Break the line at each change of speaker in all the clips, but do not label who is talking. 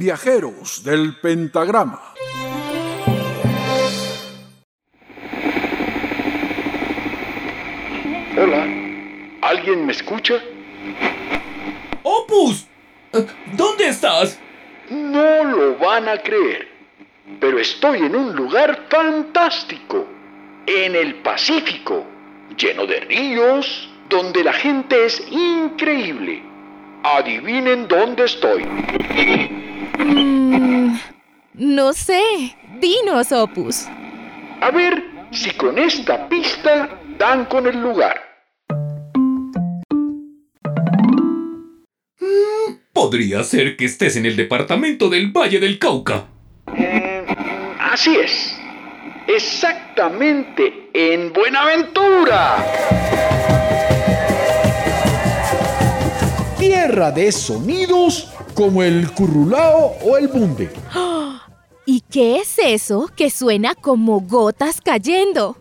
Viajeros del Pentagrama.
Hola, ¿alguien me escucha?
¡Opus! ¿Dónde estás?
No lo van a creer, pero estoy en un lugar fantástico, en el Pacífico, lleno de ríos, donde la gente es increíble. Adivinen dónde estoy.
No sé. Dinos, Opus.
A ver si con esta pista dan con el lugar.
Podría ser que estés en el departamento del Valle del Cauca.
Así es. Exactamente en Buenaventura.
Tierra de sonidos como el currulao o el bunde.
¿Y qué es eso que suena como gotas cayendo?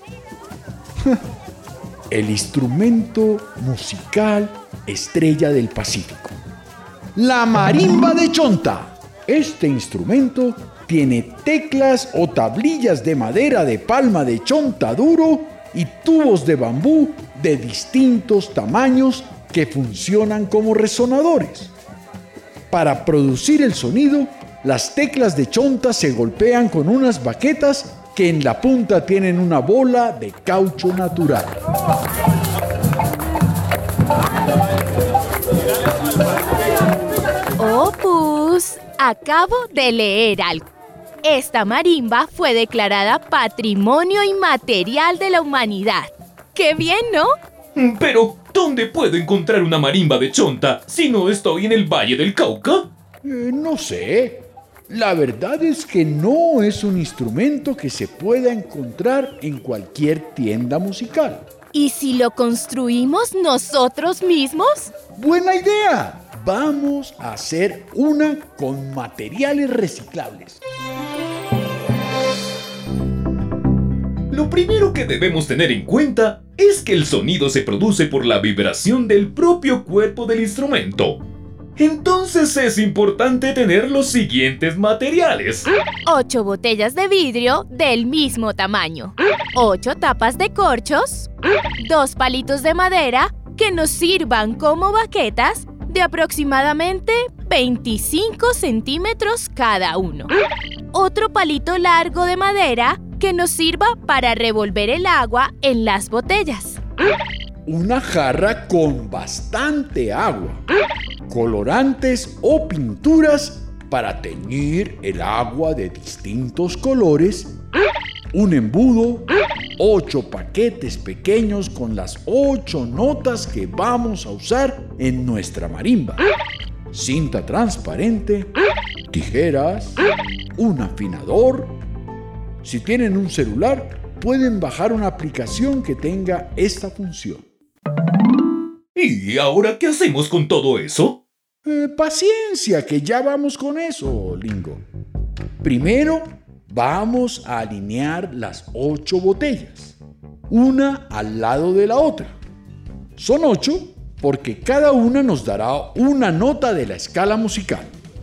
El instrumento musical estrella del Pacífico. La marimba de Chonta. Este instrumento tiene teclas o tablillas de madera de palma de chonta duro y tubos de bambú de distintos tamaños que funcionan como resonadores. Para producir el sonido, las teclas de chonta se golpean con unas baquetas que en la punta tienen una bola de caucho natural.
Opus, acabo de leer algo. Esta marimba fue declarada Patrimonio Inmaterial de la Humanidad. ¡Qué bien!, ¿no?
Pero, ¿dónde puedo encontrar una marimba de chonta si no estoy en el Valle del Cauca?
No sé. La verdad es que no es un instrumento que se pueda encontrar en cualquier tienda musical.
¿Y si lo construimos nosotros mismos?
¡Buena idea! Vamos a hacer una con materiales reciclables.
Lo primero que debemos tener en cuenta es que el sonido se produce por la vibración del propio cuerpo del instrumento. Entonces es importante tener los siguientes materiales.
8 botellas de vidrio del mismo tamaño, 8 tapas de corchos, 2 palitos de madera que nos sirvan como baquetas de aproximadamente 25 centímetros cada uno, otro palito largo de madera que nos sirva para revolver el agua en las botellas,
una jarra con bastante agua, colorantes o pinturas para teñir el agua de distintos colores, un embudo, 8 paquetes pequeños con las 8 notas que vamos a usar en nuestra marimba, cinta transparente, tijeras, un afinador. Si tienen un celular, pueden bajar una aplicación que tenga esta función.
¿Y ahora qué hacemos con todo eso?
Paciencia, que ya vamos con eso, Lingo. Primero, vamos a alinear las 8 botellas, una al lado de la otra. Son 8 porque cada una nos dará una nota de la escala musical.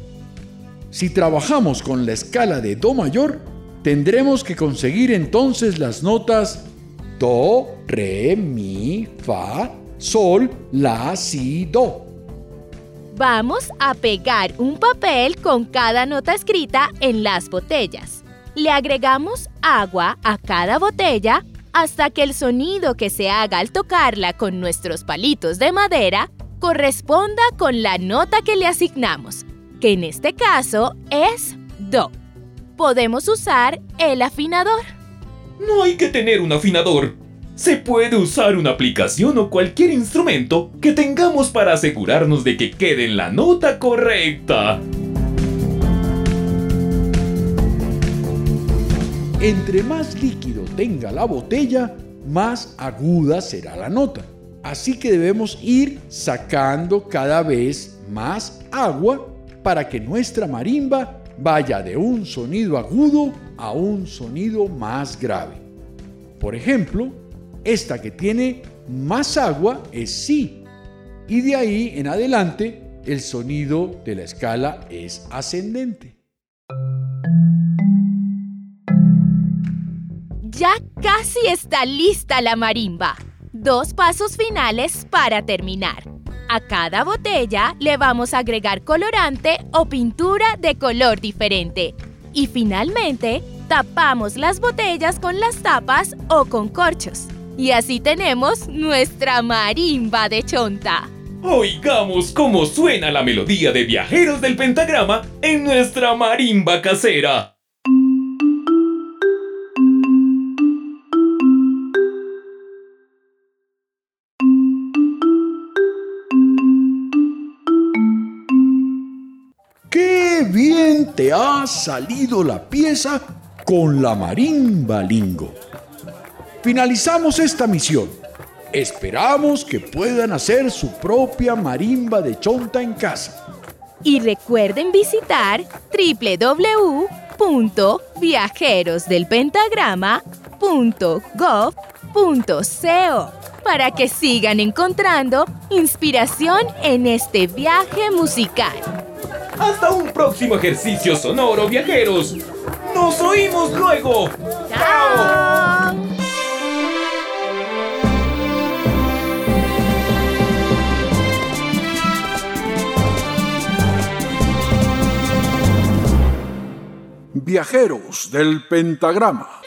Si trabajamos con la escala de Do mayor, tendremos que conseguir entonces las notas Do, Re, Mi, Fa, Sol, La, Si, Do.
Vamos a pegar un papel con cada nota escrita en las botellas. Le agregamos agua a cada botella hasta que el sonido que se haga al tocarla con nuestros palitos de madera corresponda con la nota que le asignamos, que en este caso es Do. Podemos usar el afinador.
No hay que tener un afinador. Se puede usar una aplicación o cualquier instrumento que tengamos para asegurarnos de que quede en la nota correcta.
Entre más líquido tenga la botella, más aguda será la nota. Así que debemos ir sacando cada vez más agua para que nuestra marimba vaya de un sonido agudo a un sonido más grave. Por ejemplo, esta que tiene más agua es Si, y de ahí en adelante el sonido de la escala es ascendente.
Ya casi está lista la marimba. 2 pasos finales para terminar. A cada botella le vamos a agregar colorante o pintura de color diferente. Y finalmente, tapamos las botellas con las tapas o con corchos. Y así tenemos nuestra marimba de Chonta.
Oigamos cómo suena la melodía de Viajeros del Pentagrama en nuestra marimba casera.
¡Qué bien te ha salido la pieza con la marimba lingo! Finalizamos esta misión. Esperamos que puedan hacer su propia marimba de Chonta en casa.
Y recuerden visitar www.viajerosdelpentagrama.gov.co para que sigan encontrando inspiración en este viaje musical.
Hasta un próximo ejercicio sonoro, viajeros. ¡Nos oímos luego!
¡Chao!
Viajeros del Pentagrama.